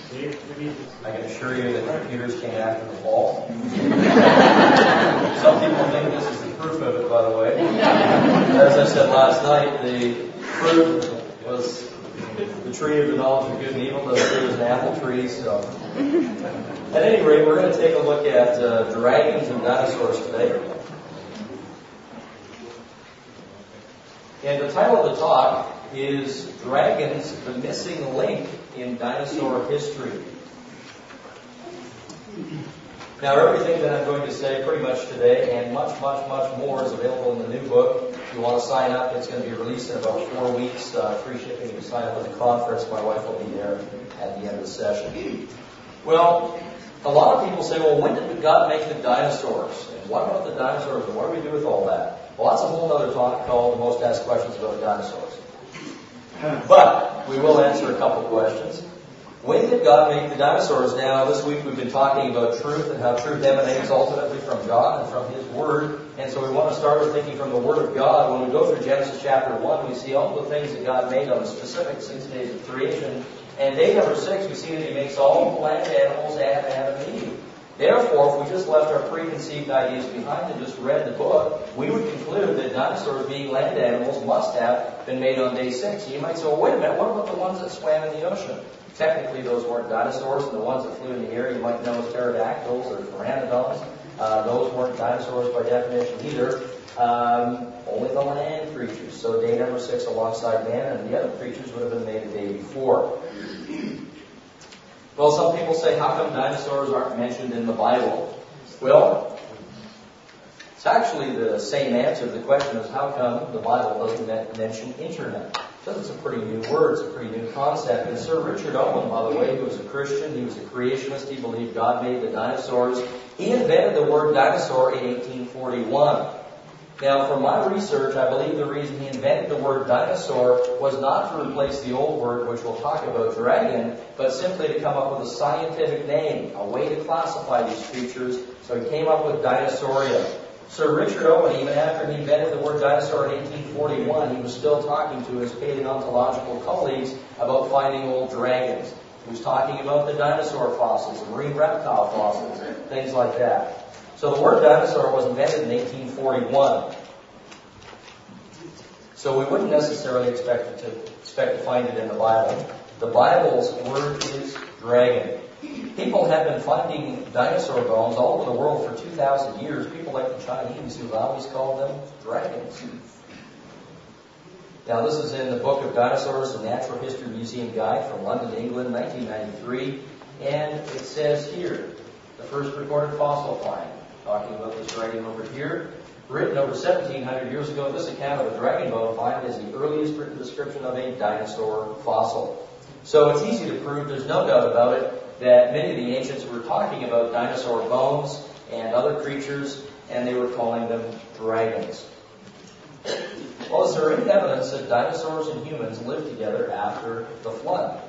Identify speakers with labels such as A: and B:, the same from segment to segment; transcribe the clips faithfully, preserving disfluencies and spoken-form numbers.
A: I can assure you that computers came after the fall. Some people think this is the proof of it, by the way. As I said last night, the fruit was the tree of the knowledge of good and evil, the fruit was an apple tree. So, at any rate, we're going to take a look at uh, dragons and dinosaurs today. And the title of the talk is Dragons, the Missing Link in Dinosaur History. Now, everything that I'm going to say pretty much today and much, much, much more is available in the new book. If you want to sign up, it's going to be released in about four weeks. Uh, free shipping if you sign up at the conference. My wife will be there at the end of the session. Well, a lot of people say, well, when did God make the dinosaurs? And what about the dinosaurs? And what do we do with all that? Well, that's a whole other talk called The Most Asked Questions About Dinosaurs. But we will answer a couple questions. When did God make the dinosaurs? Now, this week we've been talking about truth and how truth emanates ultimately from God and from His Word. And so we want to start with thinking from the Word of God. When we go through Genesis chapter one, we see all the things that God made on the specific six days of creation. And day number six, we see that He makes all the land animals and Adam and Eve. Therefore, if we just left our preconceived ideas behind and just read the book, we would conclude that dinosaurs, being land animals, must have been made on day six. And you might say, well, wait a minute, what about the ones that swam in the ocean? Technically, those weren't dinosaurs, and the ones that flew in the air you might know as pterodactyls or pteranodons. Uh, those weren't dinosaurs by definition either. Um, only the land creatures. So day number six alongside man, and the other creatures would have been made a day before. Well, some people say, how come dinosaurs aren't mentioned in the Bible? Well, it's actually the same answer. The question is, how come the Bible doesn't mention internet? Because it's a pretty new word, it's a pretty new concept. And Sir Richard Owen, by the way, who was a Christian, he was a creationist, he believed God made the dinosaurs. He invented the word dinosaur in eighteen forty-one. Now, from my research, I believe the reason he invented the word dinosaur was not to replace the old word, which we'll talk about, dragon, but simply to come up with a scientific name, a way to classify these creatures. So he came up with Dinosauria. Sir Richard Owen, even after he invented the word dinosaur in eighteen forty-one, he was still talking to his paleontological colleagues about finding old dragons. He was talking about the dinosaur fossils, the marine reptile fossils, things like that. So the word dinosaur was invented in eighteen forty-one. So we wouldn't necessarily expect to, expect to find it in the Bible. The Bible's word is dragon. People have been finding dinosaur bones all over the world for two thousand years. People like the Chinese, who always called them dragons. Now, this is in the Book of Dinosaurs, the Natural History Museum Guide from London, England, nineteen ninety-three. And it says here, the first recorded fossil find, talking about this dragon over here, written over seventeen hundred years ago. This account of a dragon bone find is the earliest written description of a dinosaur fossil. So it's easy to prove, there's no doubt about it, that many of the ancients were talking about dinosaur bones and other creatures, and they were calling them dragons. Well, is there any evidence that dinosaurs and humans lived together after the flood?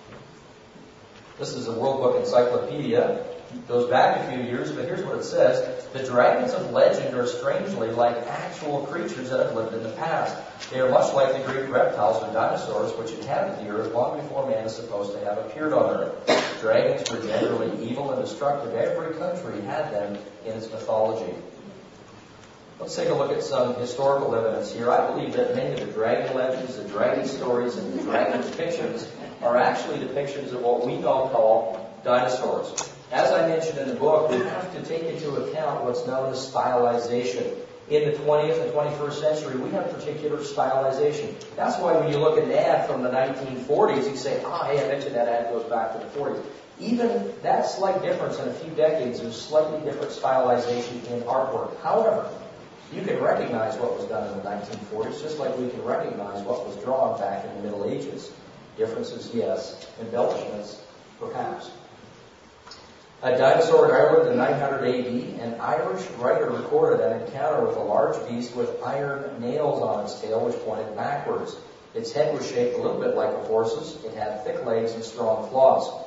A: This is a World Book Encyclopedia. It goes back a few years, but here's what it says. The dragons of legend are strangely like actual creatures that have lived in the past. They are much like the great reptiles or dinosaurs which inhabited the earth long before man is supposed to have appeared on earth. Dragons were generally evil and destructive. Every country had them in its mythology. Let's take a look at some historical evidence here. I believe that many of the dragon legends, the dragon stories, and the dragon depictions are actually depictions of what we now call dinosaurs. As I mentioned in the book, we have to take into account what's known as stylization. In the twentieth and twenty-first century, we have particular stylization. That's why when you look at an ad from the nineteen forties, you say, ah, hey, I mentioned that ad goes back to the forties. Even that slight difference in a few decades, there's slightly different stylization in artwork. However, you can recognize what was done in the nineteen forties, just like we can recognize what was drawn back in the Middle Ages. Differences, yes. Embellishments, perhaps. A dinosaur in Ireland in nine hundred A D, an Irish writer recorded an encounter with a large beast with iron nails on its tail which pointed backwards. Its head was shaped a little bit like a horse's. It had thick legs and strong claws.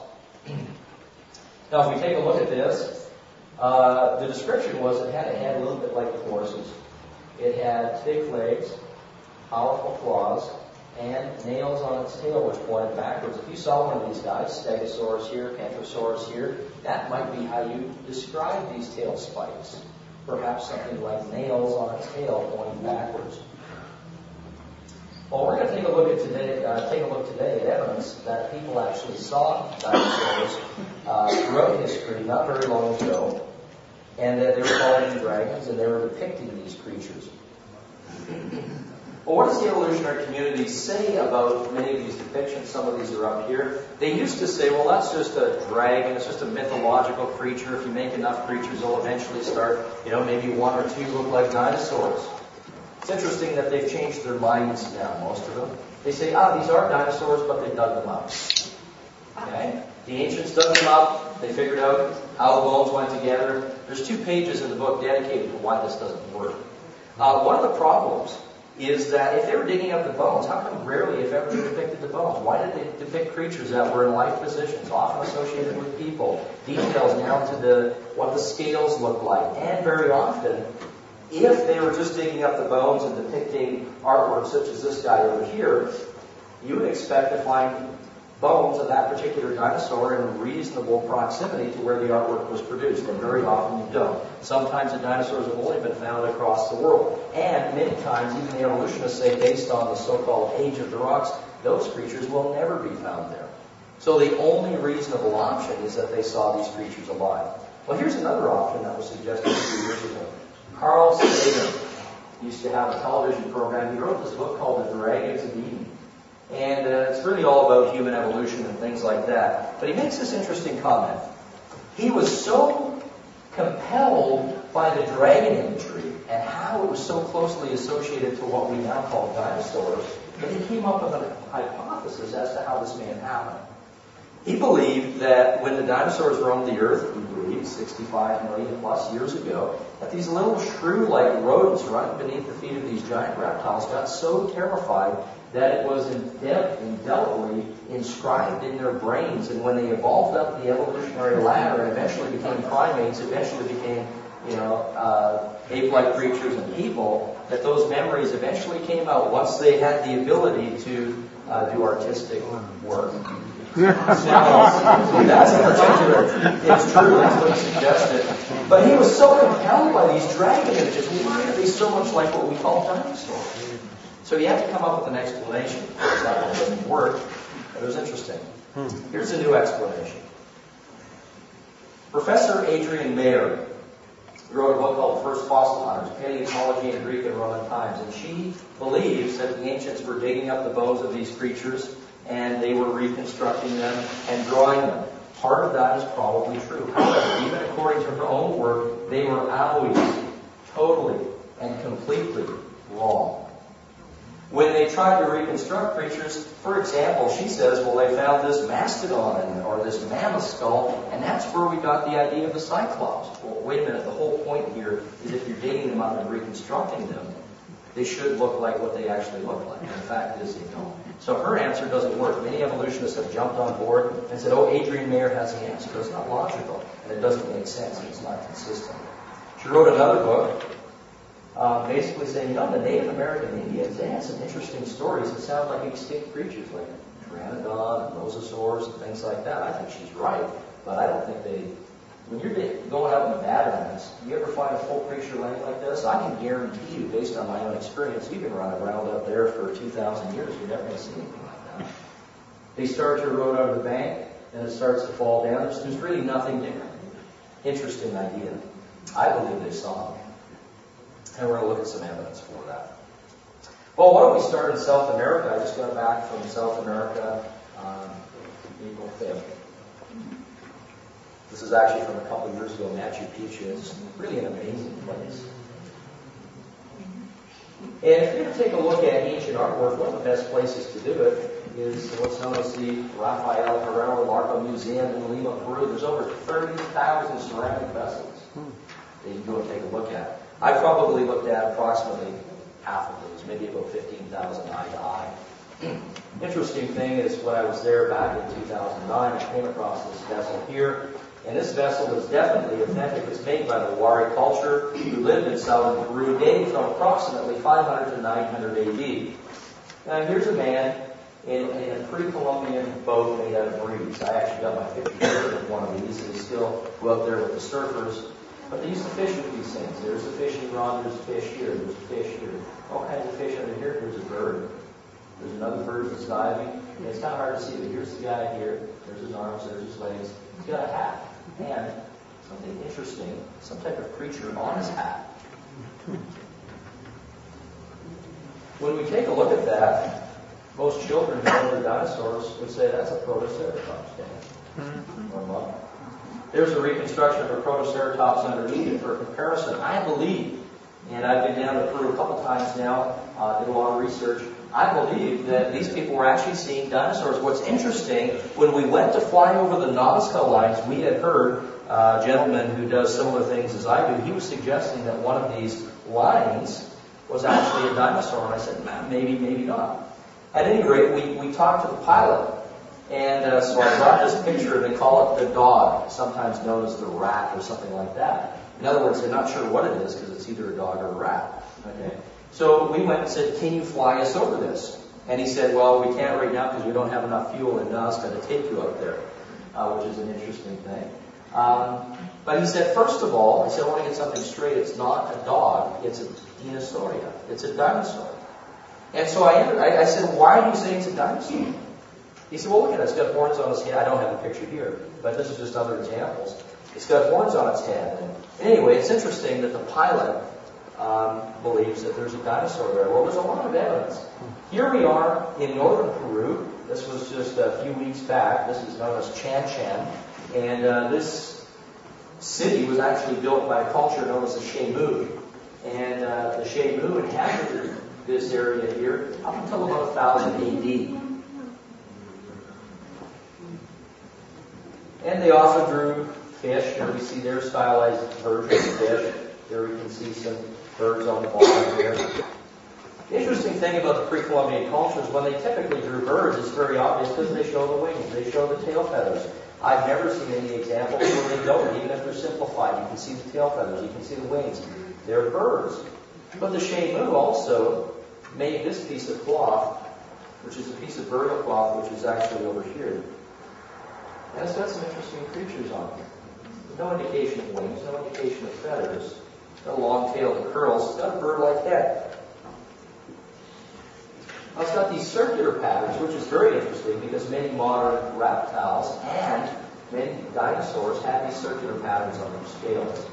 A: Now, if we take a look at this, uh, the description was it had a head a little bit like a horse's. It had thick legs, powerful claws, and nails on its tail which pointed backwards. If you saw one of these guys, Stegosaurus here, Cantosaurus here, that might be how you describe these tail spikes. Perhaps something like nails on its tail pointing backwards. Well, we're going to take a look at today. Uh, take a look today at evidence that people actually saw dinosaurs uh, throughout history, not very long ago, and that they were calling them dragons, and they were depicting these creatures. Well, what does the evolutionary community say about many of these depictions? Some of these are up here. They used to say, well, that's just a dragon. It's just a mythological creature. If you make enough creatures, they'll eventually start, you know, maybe one or two look like dinosaurs. It's interesting that they've changed their minds now, most of them. They say, ah, these are dinosaurs, but they dug them up. Okay? The ancients dug them up. They figured out how the bones went together. There's two pages in the book dedicated to why this doesn't work. Uh, one of the problems is that if they were digging up the bones, how come rarely, if ever, they depicted the bones? Why did they depict creatures that were in life positions, often associated with people? Details down to the what the scales look like. And very often, if they were just digging up the bones and depicting artwork such as this guy over here, you would expect to find bones of that particular dinosaur in reasonable proximity to where the artwork was produced, and very often you don't. Sometimes the dinosaurs have only been found across the world, and many times even the evolutionists say, based on the so-called age of the rocks, those creatures will never be found there. So the only reasonable option is that they saw these creatures alive. Well, here's another option that was suggested a few years ago. Carl Sagan used to have a television program. He wrote this book called The Dragons of Eden. And uh, it's really all about human evolution and things like that. But he makes this interesting comment. He was so compelled by the dragon imagery and how it was so closely associated to what we now call dinosaurs that he came up with a hypothesis as to how this may have happened. He believed that when the dinosaurs roamed the earth, we believe, sixty-five million plus years ago, that these little shrew-like rodents running beneath the feet of these giant reptiles got so terrified that it was indelibly inscribed in their brains, and when they evolved up the evolutionary ladder and eventually became primates, eventually became, you know, uh, ape-like creatures and people, that those memories eventually came out once they had the ability to uh, do artistic work. That's in particular, it's true, that's what he suggested. But he was so compelled by these dragon images. Why are they so much like what we call dinosaurs? So you have to come up with an explanation. That one doesn't work, but it was interesting. Here's a new explanation. Professor Adrienne Mayer wrote a book called The First Fossil Hunters, Paleontology in Greek and Roman Times, and she believes that the ancients were digging up the bones of these creatures and they were reconstructing them and drawing them. Part of that is probably true. However, even according to her own work, they were always totally and completely wrong. When they tried to reconstruct creatures, for example, she says, well, they found this mastodon or this mammoth skull, and that's where we got the idea of the Cyclops. Well, wait a minute, the whole point here is if you're digging them up and reconstructing them, they should look like what they actually look like. And the fact is they don't. So her answer doesn't work. Many evolutionists have jumped on board and said, oh, Adrienne Mayer has the answer. It's not logical, and it doesn't make sense, and it's not consistent. She wrote another book uh, basically saying, you know, the Native American Indians, they had some interesting stories that sound like extinct creatures, like Pteranodon and Mosasaurs and things like that. I think she's right, but I don't think they... When you're going out in the Badlands, you ever find a full creature laying like this? I can guarantee you, based on my own experience, you've been running around up there for two thousand years, you're never going to see anything like that. They start to erode out of the bank, and it starts to fall down. There's, there's really nothing there. Interesting idea. I believe they saw them. And we're going to look at some evidence for that. Well, why don't we start in South America? I just got back from South America on April fifth. This is actually from a couple of years ago, Machu Picchu. It's really an amazing place. And if you're going to take a look at ancient artwork, one of the best places to do it is what's known as the Rafael Herrero Larco Museum in Lima, Peru. There's over thirty thousand ceramic vessels that you can go and take a look at. I probably looked at approximately half of those, maybe about fifteen thousand eye to eye. Interesting thing is when I was there back in two thousand nine, I came across this vessel here. And this vessel is definitely authentic. It's made by the Wari culture who lived in southern Peru, dating from approximately five hundred to nine hundred A D. Now here's a man in, in a pre-Columbian boat made out of reeds. I actually got my picture here of one of these. They still go up there with the surfers. But they used to fish with these things. There's a fishing rod, there's a fish here, there's a fish here. All kinds of fish under here. There's a bird. There's another bird that's diving. And it's kind of hard to see, but here's the guy here. There's his arms, there's his legs. He's got a hat. And something interesting, some type of creature on his hat. When we take a look at that, most children who know the dinosaurs would say that's a Protoceratops, Dan. Or monkey. There's a reconstruction of a Protoceratops underneath it for comparison. I believe, and I've been down to Peru a couple times now, uh, did a lot of research. I believe that these people were actually seeing dinosaurs. What's interesting, when we went to fly over the Nazca lines, we had heard uh, a gentleman who does similar things as I do. He was suggesting that one of these lines was actually a dinosaur, and I said, nah, maybe, maybe not. At any rate, we, we talked to the pilot, and uh, so I brought this picture. They call it the dog, sometimes known as the rat or something like that. In other words, they're not sure what it is because it's either a dog or a rat. Okay. So we went and said, can you fly us over this? And he said, well, we can't right now because we don't have enough fuel in Nazca to take you up there, uh, which is an interesting thing. Um, but he said, first of all, I said, I want to get something straight. It's not a dog. It's a dinosauria. It's a dinosaur. And so I, ended, I, I said, why do you say it's a dinosaur? He said, well, look at it. It's got horns on its head. I don't have a picture here, but this is just other examples. It's got horns on its head. And anyway, it's interesting that the pilot um, believes that there's a dinosaur there. Well, there's a lot of evidence. Here we are in northern Peru. This was just a few weeks back. This is known as Chan Chan. And uh, this city was actually built by a culture known as the Xemú. And uh, the Xemú inhabited this area here up until about one thousand A D. And they often drew fish. Here we see their stylized version of fish. Here we can see some birds on the bottom here. The interesting thing about the pre-Columbian cultures, when they typically drew birds, it's very obvious because they show the wings, they show the tail feathers. I've never seen any examples where they don't, even if they're simplified. You can see the tail feathers, you can see the wings. They're birds. But the Xemú also made this piece of cloth, which is a piece of burial cloth, which is actually over here. And it's got some interesting creatures on it. No indication of wings, no indication of feathers. It's got a long tail with curls. It's got a bird-like head. Now it's got these circular patterns, which is very interesting because many modern reptiles and many dinosaurs have these circular patterns on their scales.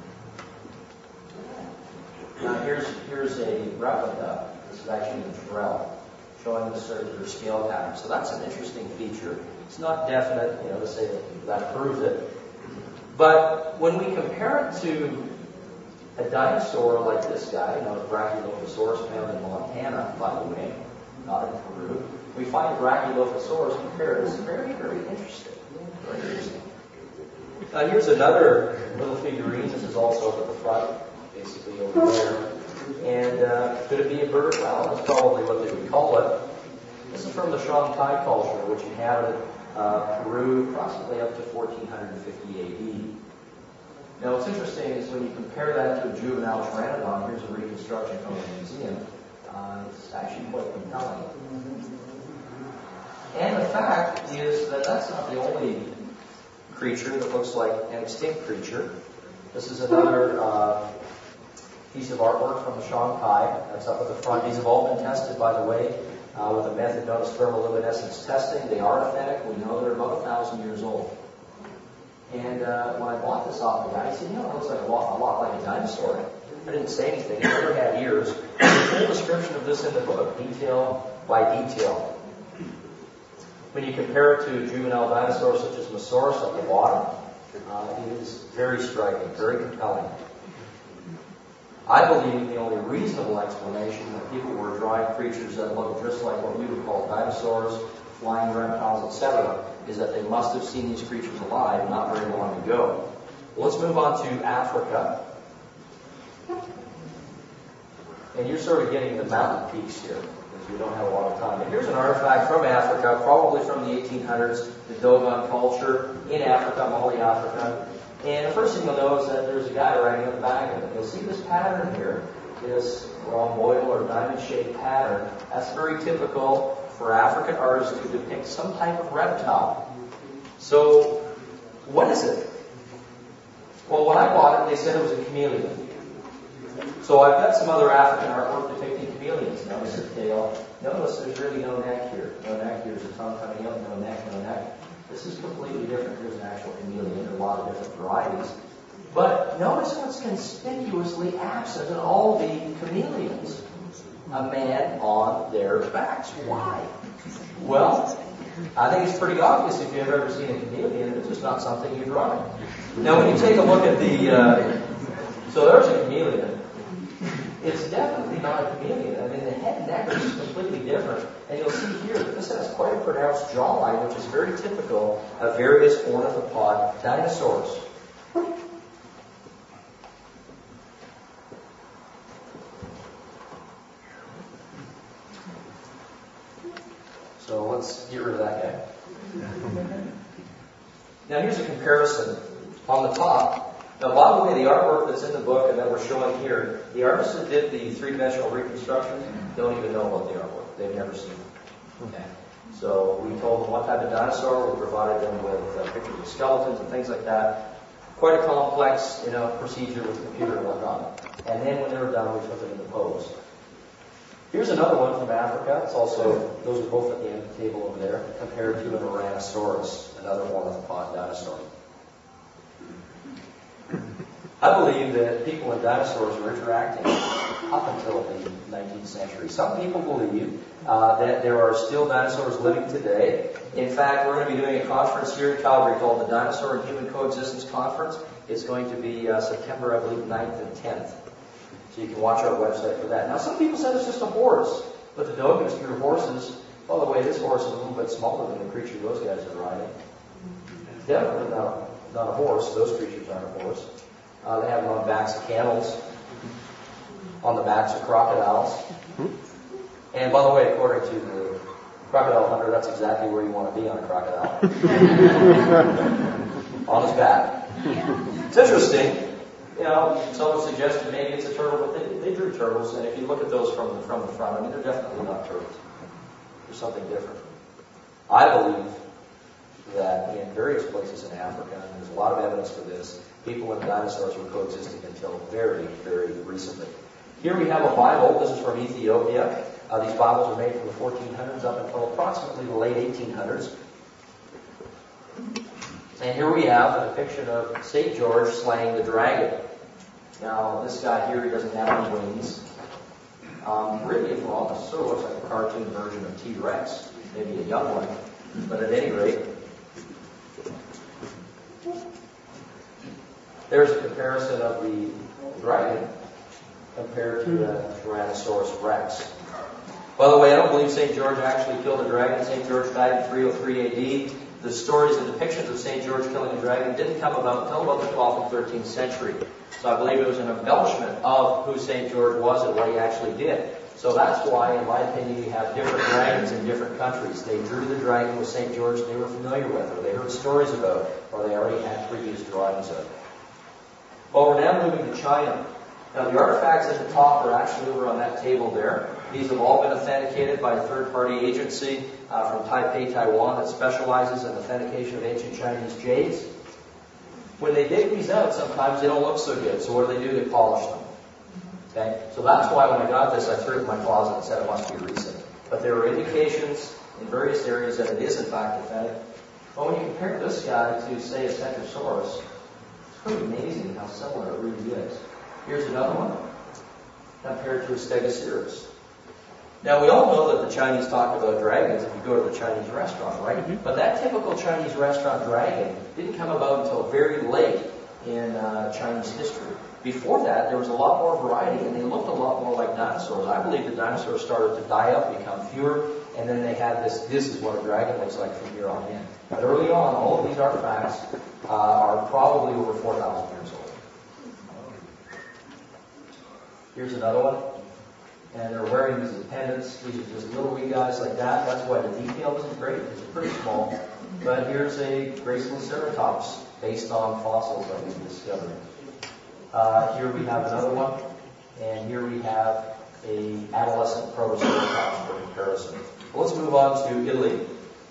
A: Now here's, here's a replica. This is actually a Drell, showing the circular scale pattern. So that's an interesting feature. It's not definite, you know, to say that that proves it. But when we compare it to a dinosaur like this guy, you know, Brachylophosaurus found in Montana, by the way, not in Peru, we find Brachylophosaurus compared. It's very, very interesting. Very interesting. Now here's another little figurine. This is also up at the front, basically over there. And uh, could it be a bird? Well, that's probably what they would call it. This is from the Shanghai culture, which inhabited uh, Peru approximately up to fourteen fifty A D. Now, what's interesting is when you compare that to a juvenile pteranodon, here's a reconstruction from a museum. Uh, it's actually quite compelling. And the fact is that that's not the only creature that looks like an extinct creature. This is another uh, piece of artwork from Shanghai. That's up at the front. These have all been tested, by the way, uh, with a method known as thermoluminescence testing. They are authentic. We know they're about a thousand years old. And uh, when I bought this off the guy, he said, you know, it looks like a lot, a lot like a dinosaur. I didn't say anything. It never had ears. There's a full description of this in the book, detail by detail. When you compare it to juvenile dinosaurs such as Mosaurus at the bottom, uh, it is very striking, very compelling. I believe the only reasonable explanation that people were drawing creatures that look just like what we would call dinosaurs, flying reptiles, et cetera, is that they must have seen these creatures alive not very long ago. Well, let's move on to Africa. And you're sort of getting the mountain peaks here, because we don't have a lot of time. And here's an artifact from Africa, probably from the eighteen hundreds, the Dogon culture in Africa, Mali, Africa. And the first thing you'll know is that there's a guy riding on the back of it. You'll see this pattern here. this rhomboidal or diamond-shaped pattern. That's very typical for African artists to depict some type of reptile. So, what is it? Well, when I bought it, they said it was a chameleon. So I've got some other African artwork depicting chameleons. Notice the tail. Notice there's really no neck here. No neck. Here's a tongue coming out. No neck, no neck. This is completely different. Here's an actual chameleon. There are a lot of different varieties. But notice what's conspicuously absent in all the chameleons. A man on their backs. Why? Well, I think it's pretty obvious if you've ever seen a chameleon. It's just not something you draw. Now, when you take a look at the... Uh, so there's a chameleon. It's definitely not a chameleon. I mean, the head and neck are just completely different. And you'll see here that this has quite a pronounced jawline, which is very typical of various ornithopod dinosaurs. So let's get rid of that guy. Now here's a comparison. On the top, now by the way, the artwork that's in the book and that we're showing here, the artists that did the three-dimensional reconstruction don't even know about the artwork. They've never seen it. Okay. So we told them what type of dinosaur, we provided them with uh, pictures of skeletons and things like that. Quite a complex, you know, procedure with the computer and whatnot. And then when they were done, we put them in the pose. Here's another one from Africa. It's also, those are both at the end of the table over there, compared to an Ouranosaurus, another ornithopod dinosaur. I believe that people and dinosaurs were interacting up until the nineteenth century. Some people believe uh, that there are still dinosaurs living today. In fact, we're going to be doing a conference here in Calgary called the Dinosaur and Human Coexistence Conference. It's going to be uh, September, I believe, ninth and tenth. So you can watch our website for that. Now, some people said it's just a horse, but the Dogonus are horses. By the way, this horse is a little bit smaller than the creature those guys are riding. Definitely not, not a horse. Those creatures aren't a horse. Uh, they have them on backs of camels, on the backs of crocodiles. And by the way, according to the crocodile hunter, that's exactly where you want to be on a crocodile. On his back. It's interesting. You know, someone suggested maybe it's a turtle, but they, they drew turtles, and if you look at those from the, from the front, I mean, they're definitely not turtles. There's something different. I believe that in various places in Africa, and there's a lot of evidence for this, people and dinosaurs were coexisting until very, very recently. Here we have a Bible. This is from Ethiopia. Uh, these Bibles were made from the fourteen hundreds up until approximately the late eighteen hundreds. And here we have a depiction of Saint George slaying the dragon. Now, this guy here, he doesn't have any wings. Um, really, if we're honest, it sort of looks like a cartoon version of T-Rex, maybe a young one. But at any rate, there's a comparison of the dragon compared to the Tyrannosaurus Rex. By the way, I don't believe Saint George actually killed a dragon. Saint George died in three oh three A D. The stories and depictions of Saint George killing a dragon didn't come about until about the twelfth and thirteenth century. So I believe it was an embellishment of who Saint George was and what he actually did. So that's why, in my opinion, you have different dragons in different countries. They drew the dragon with Saint George they were familiar with, or they heard stories about, or they already had previous drawings of. Well, we're now moving to China. Now, the artifacts at the top are actually over on that table there. These have all been authenticated by a third-party agency uh, from Taipei, Taiwan, that specializes in authentication of ancient Chinese jades. When they dig these out, sometimes they don't look so good. So what do they do? They polish them. Okay? So that's why when I got this, I threw it in my closet and said it must be recent. But there are indications in various areas that it is, in fact, authentic. But when you compare this guy to, say, a Centrosaurus, it's pretty amazing how similar it really is. Here's another one, compared to a Stegosaurus. Now, we all know that the Chinese talk about dragons if you go to the Chinese restaurant, right? Mm-hmm. But that typical Chinese restaurant dragon didn't come about until very late in uh, Chinese history. Before that, there was a lot more variety, and they looked a lot more like dinosaurs. I believe the dinosaurs started to die up, become fewer, and then they had this, this is what a dragon looks like from here on in. But early on, all of these artifacts uh, are probably over four thousand years old. Here's another one. And they're wearing these as pendants. These are just little wee guys like that. That's why the detail isn't great. It's pretty small. But here's a Graceloceratops based on fossils that we've discovered. Uh, here we have another one. And here we have a adolescent protoceratops for comparison. Well, let's move on to Italy.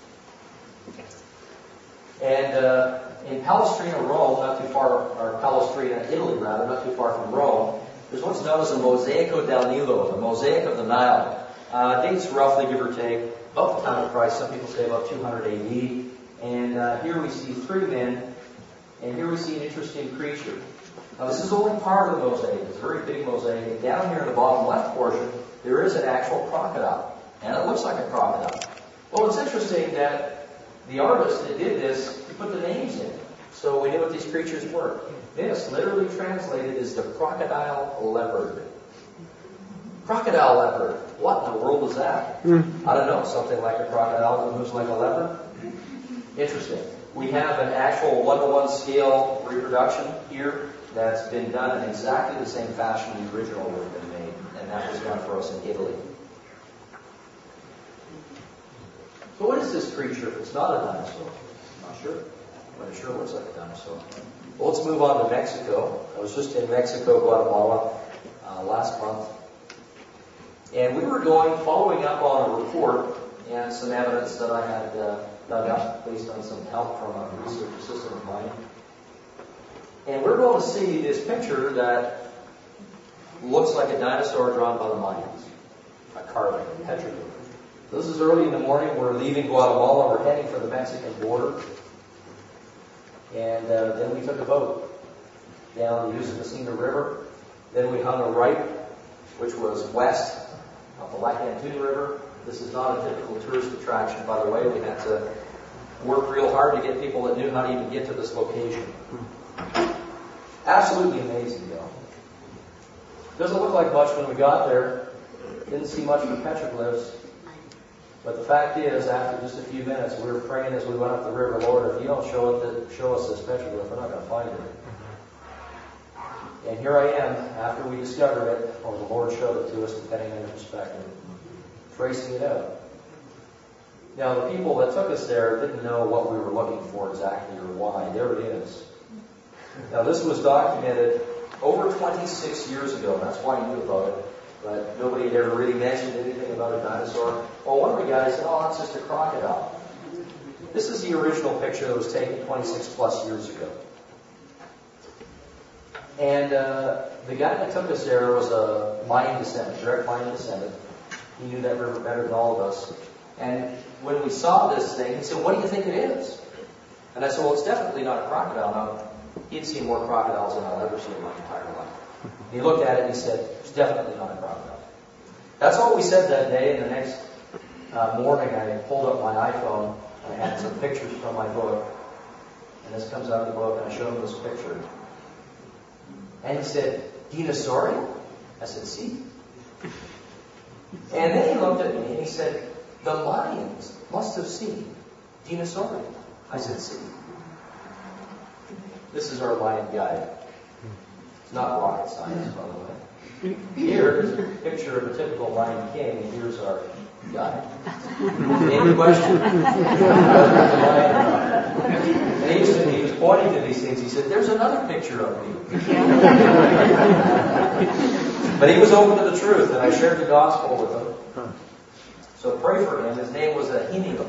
A: And uh, in Palestrina, Rome, not too far, or Palestrina, Italy rather, not too far from Rome, there's what's known as the Mosaico del Nilo, the Mosaic of the Nile. Uh, dates roughly, give or take, about the time of Christ. Some people say about two hundred A D. And uh, here we see three men, and here we see an interesting creature. Now, this is only part of the mosaic. It's a very big mosaic. And down here in the bottom left portion, there is an actual crocodile. And it looks like a crocodile. Well, it's interesting that the artist that did this, he put the names in. So we knew what these creatures were. This, literally translated, is the crocodile leopard. Crocodile leopard. What in the world is that? Mm. I don't know. Something like a crocodile that moves like a leopard? Interesting. We have an actual one-to-one scale reproduction here that's been done in exactly the same fashion the original would have been made. And that was done for us in Italy. So what is this creature if it's not a dinosaur? I'm not sure. But it sure looks like a dinosaur. Well, let's move on to Mexico. I was just in Mexico, Guatemala, uh, last month. And we were going, following up on a report and some evidence that I had uh, dug up based on some help from a research assistant of mine. And we're going to see this picture that looks like a dinosaur drawn by the Mayans. A carving, a petroglyph. This is early in the morning. We're leaving Guatemala. We're heading for the Mexican border. And uh, then we took a boat down the Usumacinta River. Then we hung a right, which was west of the Lacantun River. This is not a typical tourist attraction, by the way. We had to work real hard to get people that knew how to even get to this location. Absolutely amazing, though. Doesn't look like much when we got there. Didn't see much of the petroglyphs. But the fact is, after just a few minutes, we were praying as we went up the river, Lord, if you don't show, it, show us this petroglyph, we're not going to find it. And here I am, after we discovered it, or the Lord showed it to us, depending on your perspective, tracing it out. Now, the people that took us there didn't know what we were looking for exactly or why. There it is. Now, this was documented over twenty-six years ago. That's why I knew about it. But nobody had ever really mentioned anything about a dinosaur. Well, one of the guys said, oh, that's just a crocodile. This is the original picture that was taken twenty-six plus years ago. And uh, the guy that took us there was a Mayan descendant, direct Mayan descendant. He knew that river better than all of us. And when we saw this thing, he said, what do you think it is? And I said, well, it's definitely not a crocodile. Now, he'd seen more crocodiles than I'll ever see in my entire life. And he looked at it and he said, it's definitely not a crocodile. That's all we said that day. And the next uh, morning, I pulled up my iPhone and I had some pictures from my book. And this comes out of the book, and I showed him this picture. And he said, Dinosauria? I said, see? And then he looked at me and he said, the Mayans must have seen Dinosauria. I said, see? This is our Mayan guide. It's not rocket science, by the way. Here is a picture of a typical Mayan king, and here's our guide. Any question? And he was, he was pointing to these things. He said, there's another picture of me. But he was open to the truth, and I shared the gospel with him. So pray for him. His name was Ahimio.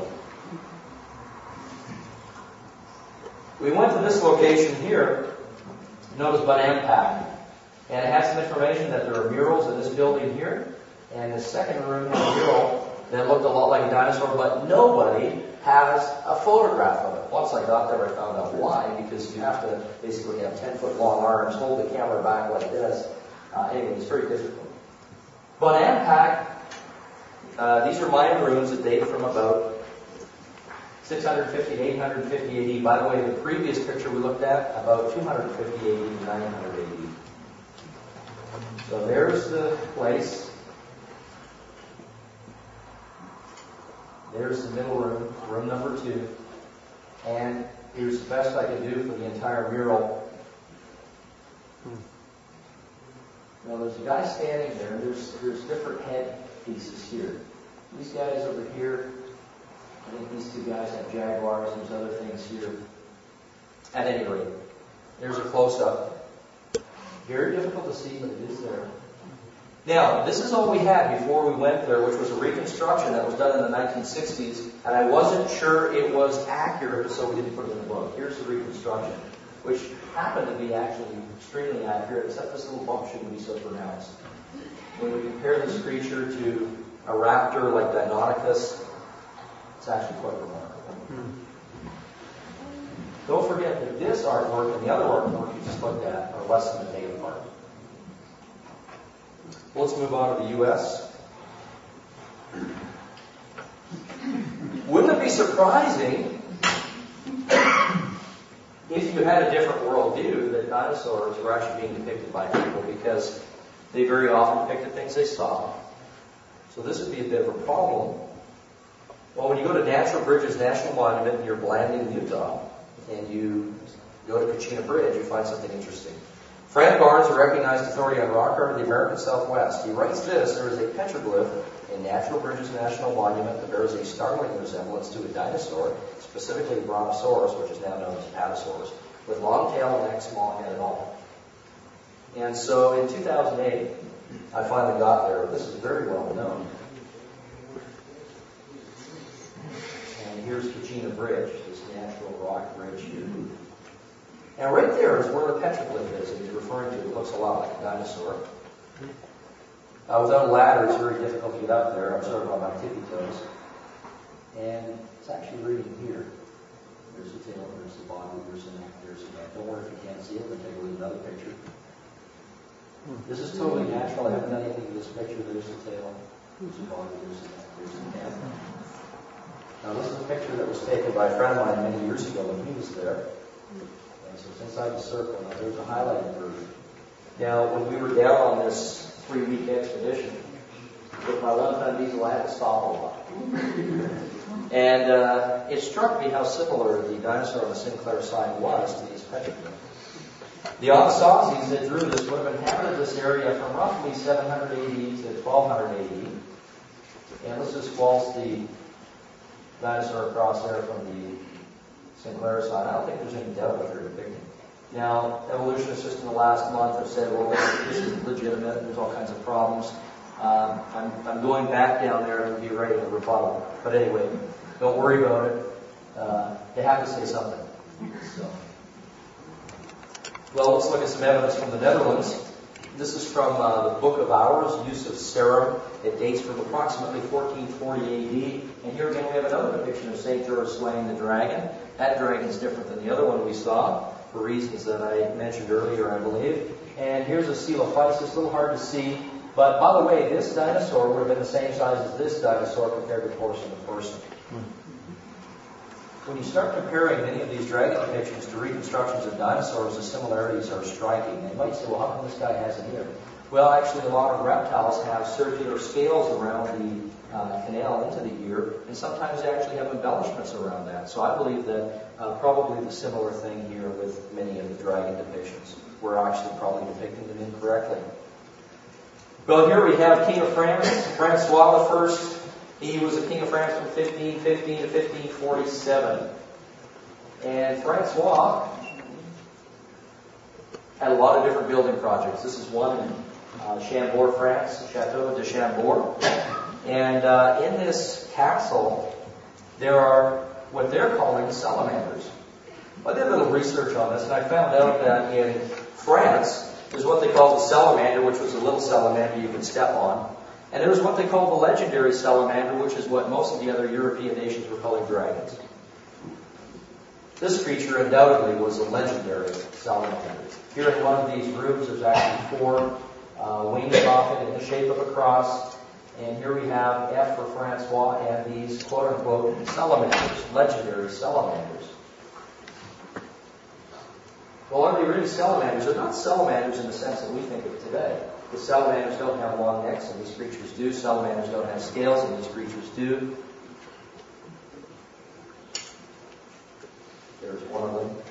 A: We went to this location here, known as Bonampak. And it has some information that there are murals in this building here. And the second room had a mural that looked a lot like a dinosaur, but nobody has a photograph of it. Once I got there, I found out why, because you have to basically have ten-foot long arms, hold the camera back like this. Uh, anyway, it's very difficult. Bonampak, uh, these are Mayan ruins that date from about six hundred fifty to eight hundred fifty A D. By the way, the previous picture we looked at, about two hundred fifty A D to nine hundred A D. So there's the place. There's the middle room, room number two. And here's the best I could do for the entire mural. Now there's a guy standing there, and there's, there's different head pieces here. These guys over here, I think these two guys have jaguars, there's other things here. At any rate, there's a close-up. Very difficult to see, but it is there. Now, this is all we had before we went there, which was a reconstruction that was done in the nineteen sixties, and I wasn't sure it was accurate, so we didn't put it in the book. Here's the reconstruction, which happened to be actually extremely accurate, except this little bump shouldn't be so pronounced. When we compare this creature to a raptor like Deinonychus, it's actually quite remarkable. Hmm. Don't forget that this artwork and the other artwork you just looked at are less than a day apart. Well, let's move on to the U S Wouldn't it be surprising if you had a different worldview that dinosaurs were actually being depicted by people, because they very often depicted things they saw. So this would be a bit of a problem. Well, when you go to Natural Bridges National Monument near Blanding, Utah, and you go to Kachina Bridge, you find something interesting. Fran Barnes, a recognized authority on rock art of the American Southwest, he writes this: there is a petroglyph in Natural Bridges National Monument that bears a startling resemblance to a dinosaur, specifically a Brontosaurus, which is now known as Apatosaurus, with long tail and neck, small head and all. And so in two thousand eight, I finally got there. This is very well known. And here's Kachina Bridge, this natural rock bridge here. And right there is where the petroglyph is that he's referring to. It looks a lot like a dinosaur. Uh, without a ladder, it's very difficult to get up there. I'm sort of on my tippy toes. And it's actually reading here. There's the tail, there's the body, there's the neck, there's the neck. Don't worry if you can't see it. We'll take a look at another picture. This is totally natural. I haven't done anything to this picture. There's the tail, there's the body, there's the neck, there's the neck. Now, this is a picture that was taken by a friend of mine many years ago when he was there. And so it's inside the circle. Now, there's a highlighted version. Now, when we were down on this three-week expedition, with my one-ton diesel, I had to stop a lot. And uh, it struck me how similar the dinosaur on the Sinclair sign was to these petroglyphs. The Anasazis that drew this would have inhabited this area from roughly seven hundred A D to twelve hundred A D. And let's just waltz the dinosaur across there from the Sinclair sign. I don't think there's any doubt what they're depicting. Now, evolutionists just in the last month have said, well, this is legitimate. There's all kinds of problems. Um, I'm, I'm going back down there and be ready to rebuttal. But anyway, don't worry about it. Uh, they have to say something. So, well, let's look at some evidence from the Netherlands. This is from uh, the Book of Hours, Use of Serum. It dates from approximately fourteen forty A D. And here again we have another depiction of Saint George slaying the dragon. That dragon is different than the other one we saw, for reasons that I mentioned earlier, I believe. And here's a Coelophysis, a little hard to see. But by the way, this dinosaur would have been the same size as this dinosaur compared to person to person. When you start comparing many of these dragon depictions to reconstructions of dinosaurs, the similarities are striking. They might say, well, how come this guy has an ear? Well, actually, a lot of reptiles have circular scales around the uh, canal into the ear, and sometimes they actually have embellishments around that. So I believe that uh, probably the similar thing here with many of the dragon depictions. We're actually probably depicting them incorrectly. Well, here we have King of France, Francois the First. He was the King of France from fifteen fifteen to fifteen forty-seven. And Francois had a lot of different building projects. This is one in uh, Chambord, France, Chateau de Chambord. And uh, in this castle, there are what they're calling salamanders. I did a little research on this, and I found out that in France, there's what they call the salamander, which was a little salamander you could step on. And there's what they call the legendary salamander, which is what most of the other European nations were calling dragons. This creature undoubtedly was a legendary salamander. Here in one of these rooms, there's actually four uh, wings off it in the shape of a cross. And here we have F for Francois and these quote-unquote salamanders, legendary salamanders. Well, are they really salamanders? They're not salamanders in the sense that we think of today. The salamanders don't have long necks, and these creatures do. Salamanders don't have scales, and these creatures do. There's one of them.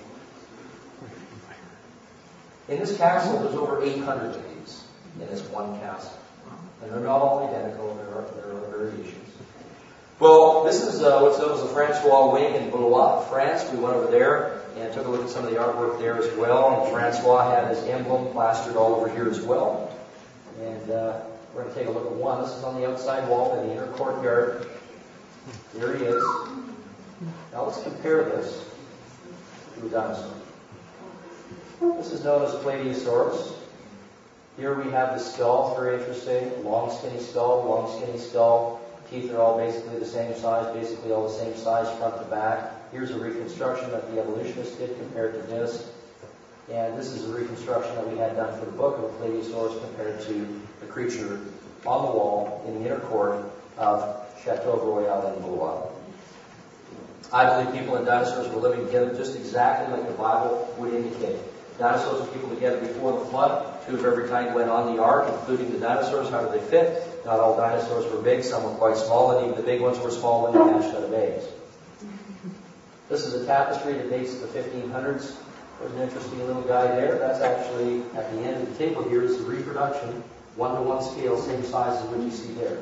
A: In this castle, there's over eight hundred of these in this one castle. And they're not all identical. There are, there are variations. Well, this is uh, what's known as the Francois Wing in Blois, France. We went over there and took a look at some of the artwork there as well. And Francois had his emblem plastered all over here as well. And uh, we're going to take a look at one. This is on the outside wall in the inner courtyard. There he is. Now let's compare this to a dinosaur. This is known as Plateosaurus. Here we have the skull, very interesting. Long, skinny skull, long, skinny skull. Teeth are all basically the same size, basically all the same size front to back. Here's a reconstruction that the evolutionists did compared to this. And this is a reconstruction that we had done for the book of a Plateosaurus compared to the creature on the wall in the inner court of Chateau Royal in Blois. I believe people and dinosaurs were living together just exactly like the Bible would indicate. Dinosaurs and people together before the flood. Two of every kind went on the ark, including the dinosaurs. How did they fit? Not all dinosaurs were big. Some were quite small, and even the big ones were small when they hatched out of eggs. This is a tapestry that dates to the fifteen hundreds. There's an interesting little guy there. That's actually, at the end of the table here, is the reproduction, one-to-one scale, same size as what you see there.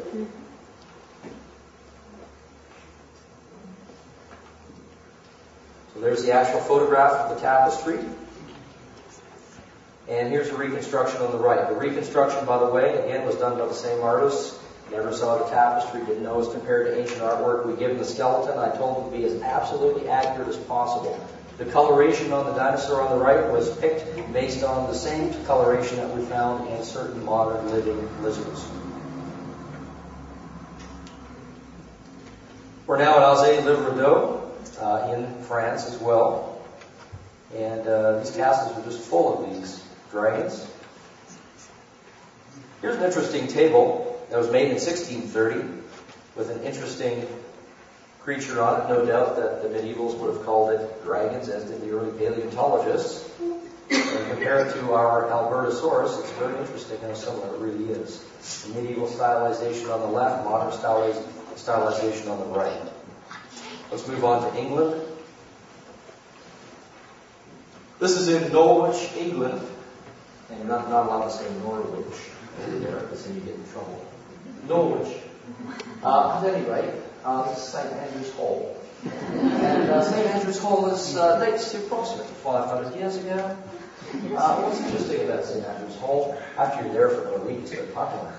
A: So there's the actual photograph of the tapestry. And here's a reconstruction on the right. The reconstruction, by the way, again, was done by the same artists. Never saw the tapestry, didn't know it was compared to ancient artwork. We give them the skeleton. I told them to be as absolutely accurate as possible. The coloration on the dinosaur on the right was picked based on the same coloration that we found in certain modern living lizards. We're now at Azay-le-Rideau uh, in France as well. And uh, these castles are just full of these dragons. Here's an interesting table that was made in sixteen thirty with an interesting creature on it. No doubt that the medievals would have called it dragons, as did the early paleontologists. And compared to our Albertosaurus, it's very interesting how similar it really is. The medieval stylization on the left, modern stylization on the right. Let's move on to England. This is in Norwich, England. And you're not, not allowed to say Norwich there, because then you get in trouble. Norwich. Uh, at any rate, uh, this is Saint Andrew's Hall. And uh, Saint Andrew's Hall is uh, dates to approximately five hundred years ago. Uh, what's interesting about Saint Andrew's Hall, after you're there for a week, it's very popular.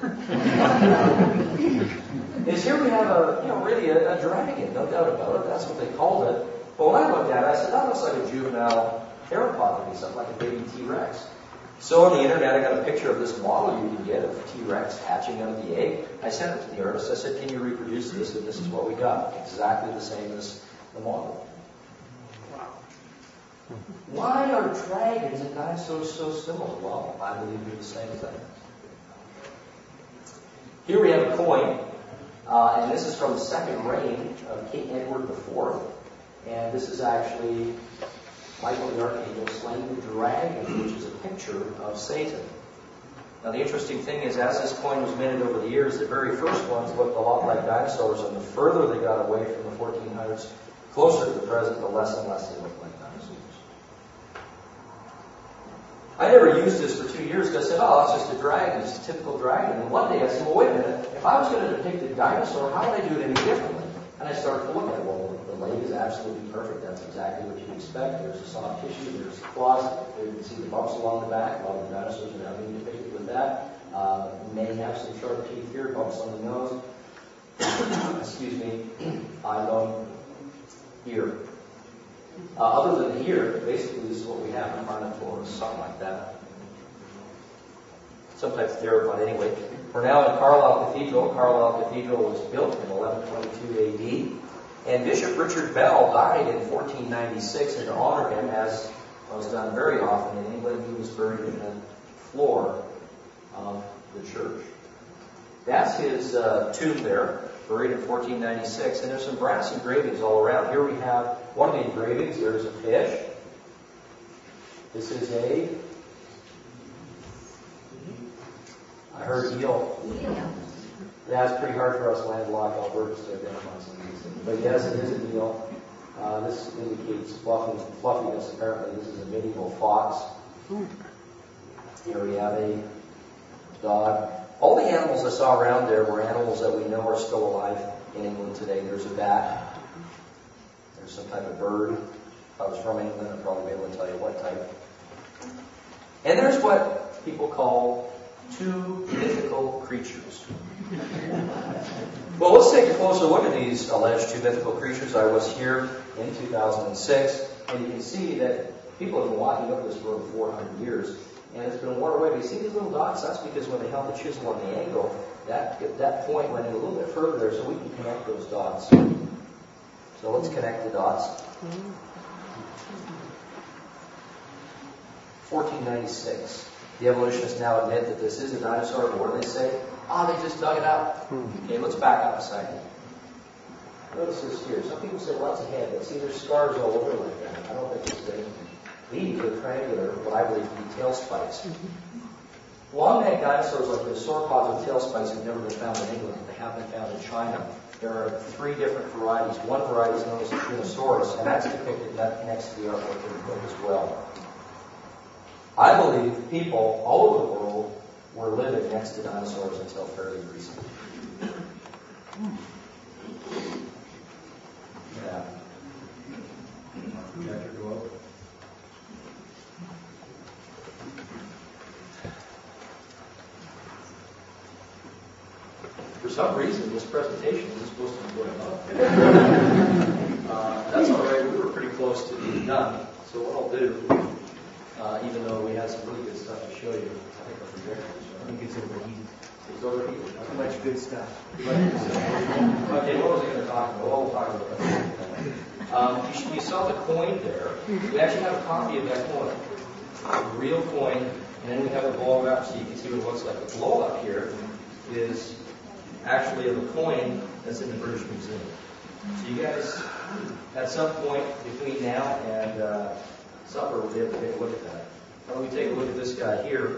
A: is here we have a, you know, really a, a dragon, no doubt about it. That's what they called it. But when I looked at it, I said, that looks like a juvenile theropod to me, something like a baby T-Rex. So on the internet, I got a picture of this model you can get of T-Rex hatching out of the egg. I sent it to the artist. I said, can you reproduce this? And this is what we got. Exactly the same as the model. Why are dragons and dinosaurs so similar? Well, I believe they're the same thing. Here we have a coin, uh, and this is from the second reign of King Edward the Fourth. And this is actually Michael the Archangel slaying the dragon, which is a picture of Satan. Now the interesting thing is, as this coin was minted over the years, the very first ones looked a lot like dinosaurs, and the further they got away from the fourteen hundreds, closer to the present, the less and less they looked like dinosaurs. I never used this for two years because I said, oh, that's just a dragon, it's a typical dragon. And one day I said, well, wait a minute, if I was going to depict a dinosaur, how would I do it any differently? And I started to look at it. Well, the leg is absolutely perfect. That's exactly what you'd expect. There's a soft tissue. There's the claws. There you can see the bumps along the back. A lot of the dinosaurs are now being depicted with that. Uh, may have some sharp teeth here, bumps on the nose. Excuse me. Eye bone here. Uh, other than here, basically this is what we have. A Carnotaurus, something like that. Some type of theropod anyway. We're now in Carlisle Cathedral. Carlisle Cathedral was built in eleven twenty-two A D. And Bishop Richard Bell died in fourteen ninety-six, and to honor him, as was done very often in England, he was buried in the floor of the church. That's his uh, tomb there, buried in fourteen ninety-six. And there's some brass engravings all around. Here we have one of the engravings. There's a fish. This is a... I heard eel. Eel. That's pretty hard for us landlocked Albertans to identify some of these things. But yes, it is a eel. Uh, this indicates fluffy, fluffiness. Apparently, this is a medieval fox. Here we have a dog. All the animals I saw around there were animals that we know are still alive in England today. There's a bat. There's some type of bird. If I was from England, I'd probably be able to tell you what type. And there's what people call two mythical creatures. Well, let's take a closer look at these alleged two mythical creatures. I was here in two thousand six, and you can see that people have been walking up this road for four hundred years, and it's been worn away. But you see these little dots? That's because when they held the chisel on the angle, that, that point went in a little bit further there, so we can connect those dots. So let's connect the dots. fourteen ninety-six. The evolutionists now admit that this is a dinosaur, but what do they say? Ah, oh, they just dug it up. Okay, let's back up a second. Notice this here. Some people say, well, that's a head, but see, there's scars all over like that. I don't think it's big. These are triangular, what I believe to be tail spikes. Long-necked dinosaurs like the sauropods with tail spikes have never been found in England. They have been found in China. There are three different varieties. One variety is known as the Tyrannosaurus, and that's depicted next to the artwork in the book as well. I believe people all over the world were living next to dinosaurs until fairly recently. Yeah. Projector go up. For some reason, this presentation is supposed to be going up. uh, that's all right. We were pretty close to being done. So what I'll do, uh, even though we had some really good stuff to show you, I think our projector is I think it's overheated. It's overheated. Too much good stuff. Okay, what was I going to talk about? Well, we'll talk about that. Um, you, should, you saw the coin there. We actually have a copy of that coin. A real coin, and then we have a blow up so you can see what it looks like. The blow up here is actually of a coin that's in the British Museum. So you guys, at some point between now and uh, supper, will be able to take a look at that. Why don't we take a look at this guy here?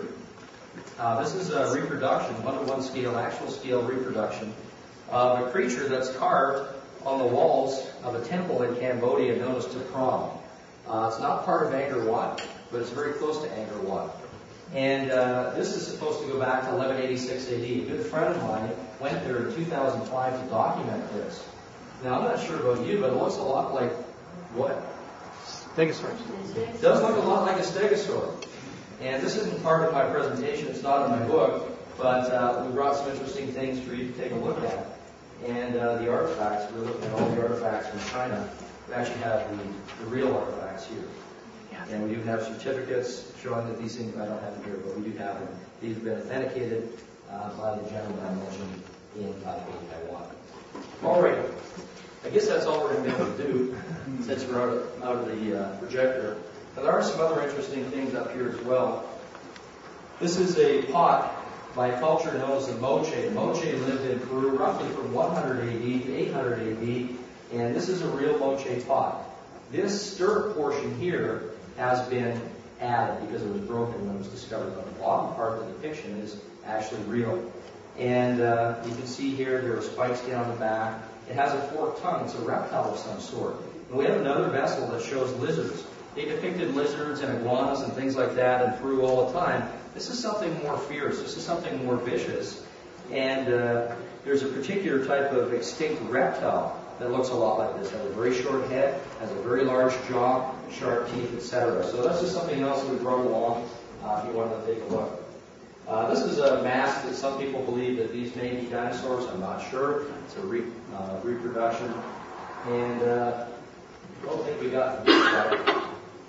A: Uh, this is a reproduction, one-to-one scale, actual scale reproduction of a creature that's carved on the walls of a temple in Cambodia known as Ta Prohm. Uh, it's not part of Angkor Wat, but it's very close to Angkor Wat. And uh, this is supposed to go back to eleven eighty-six A D. A good friend of mine went there in two thousand five to document this. Now, I'm not sure about you, but it looks a lot like what?
B: Stegosaurus.
A: It does look a lot like a stegosaur. And this isn't part of my presentation. It's not in my book. But uh, we brought some interesting things for you to take a look at. And uh, the artifacts, we're looking at all the artifacts from China. We actually have the, the real artifacts here. And we do have certificates showing that these things, I don't have them here, but we do have them. These have been authenticated uh, by the gentleman I mentioned in Taipei, Taiwan. All right. I guess that's all we're going to be able to do since we're out of, out of the uh, projector. Now, there are some other interesting things up here as well. This is a pot by a culture known as the Moche. Moche lived in Peru roughly from one hundred A D to eight hundred A D, and this is a real Moche pot. This stirrup portion here has been added because it was broken when it was discovered, but the bottom part of the depiction is actually real. And uh, you can see here there are spikes down the back. It has a forked tongue. It's a reptile of some sort. And we have another vessel that shows lizards. They depicted lizards and iguanas and things like that in Peru all the time. This is something more fierce. This is something more vicious. And uh, there's a particular type of extinct reptile that looks a lot like this. It has a very short head, has a very large jaw, sharp teeth, et cetera. So that's just something else we brought along uh, if you wanted to take a look. Uh, this is a mask that some people believe that these may be dinosaurs. I'm not sure. It's a re, uh, reproduction. And uh, I don't think we got this right.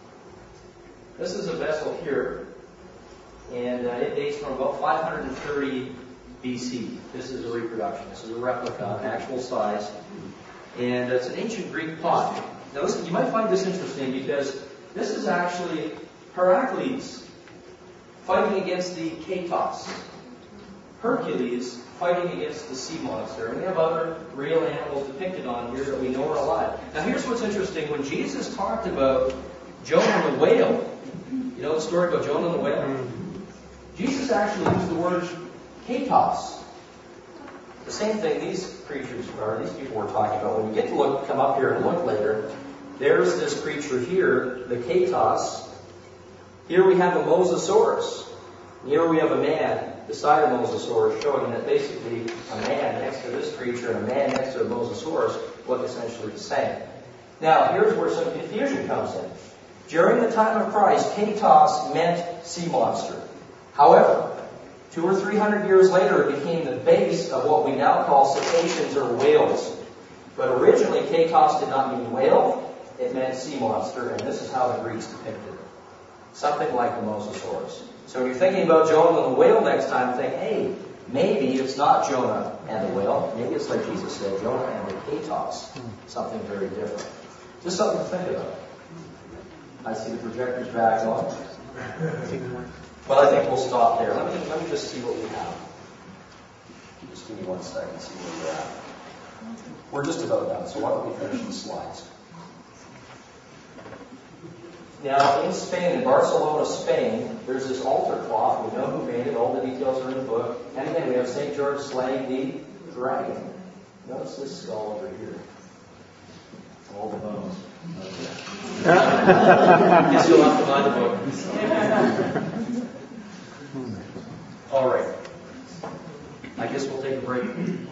A: This is a vessel here, and uh, it dates from about five hundred thirty B C. This is a reproduction. This is a replica, an actual size. And it's an ancient Greek pot. Now, listen, you might find this interesting because this is actually Heracles fighting against the Katos. Hercules fighting against the sea monster. And we have other real animals depicted on here that we know are alive. Now, here's what's interesting. When Jesus talked about Jonah and the whale, you know the story about Jonah and the whale? Jesus actually used the word Katos. The same thing these creatures are, these people were talking about. When you get to look, come up here and look later, there's this creature here, the Katos. Here we have a Mosasaurus. Here we have a man beside a Mosasaurus, showing that basically a man next to this creature and a man next to a Mosasaurus look essentially the same. Now, here's where some confusion comes in. During the time of Christ, Katos meant sea monster. However, Two or three hundred years later, it became the base of what we now call cetaceans or whales. But originally, Katos did not mean whale, it meant sea monster, and this is how the Greeks depicted it. Something like the Mosasaurus. So when you're thinking about Jonah and the whale next time, think, hey, maybe it's not Jonah and the whale. Maybe it's like Jesus said, Jonah and the Katos. Something very different. Just something to think about. I see the projector's back on. Well, I think we'll stop there. Let me let me just see what we have. Just give me one second, see where we're at. We're just about done, so why don't we finish the slides? Now, in Spain, in Barcelona, Spain, there's this altar cloth. We know who made it. All the details are in the book. And again, we have Saint George slaying the dragon. Notice this skull over here. All the bones. Guess you'll have to buy the book. All right. I guess we'll take a break.